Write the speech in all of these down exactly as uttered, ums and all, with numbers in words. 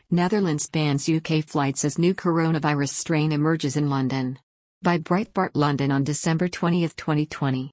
Netherlands bans U K flights as new coronavirus strain emerges in London. By Breitbart London on December twentieth, twenty twenty.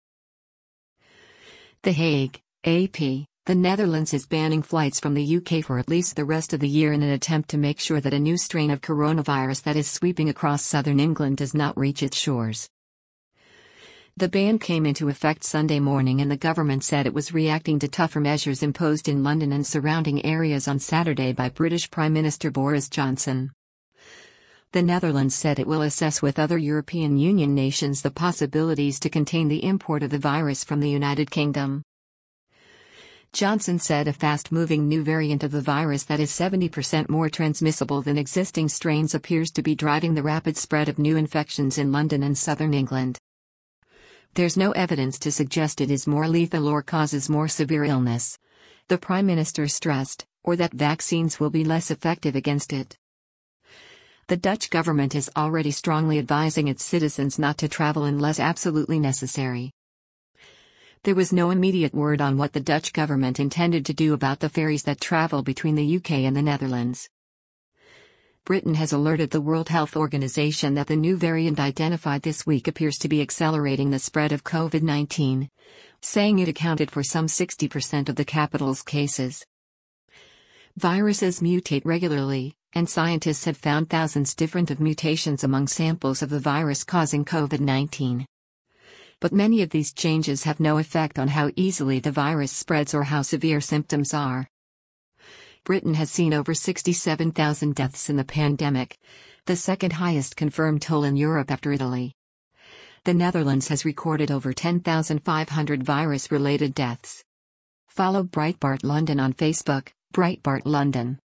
The Hague, A P. The Netherlands is banning flights from the U K for at least the rest of the year in an attempt to make sure that a new strain of coronavirus that is sweeping across southern England does not reach its shores. The ban came into effect Sunday morning, and the government said it was reacting to tougher measures imposed in London and surrounding areas on Saturday by British Prime Minister Boris Johnson. The Netherlands said it will assess with other European Union nations the possibilities to contain the import of the virus from the United Kingdom. Johnson said a fast-moving new variant of the virus that is seventy percent more transmissible than existing strains appears to be driving the rapid spread of new infections in London and southern England. There's no evidence to suggest it is more lethal or causes more severe illness, the Prime Minister stressed, or that vaccines will be less effective against it. The Dutch government is already strongly advising its citizens not to travel unless absolutely necessary. There was no immediate word on what the Dutch government intended to do about the ferries that travel between the U K and the Netherlands. Britain has alerted the World Health Organization that the new variant identified this week appears to be accelerating the spread of COVID nineteen, saying it accounted for some sixty percent of the capital's cases. Viruses mutate regularly, and scientists have found thousands different of mutations among samples of the virus causing COVID nineteen. But many of these changes have no effect on how easily the virus spreads or how severe symptoms are. Britain has seen over sixty-seven thousand deaths in the pandemic, the second highest confirmed toll in Europe after Italy. The Netherlands has recorded over ten thousand five hundred virus-related deaths. Follow Breitbart London on Facebook, Breitbart London.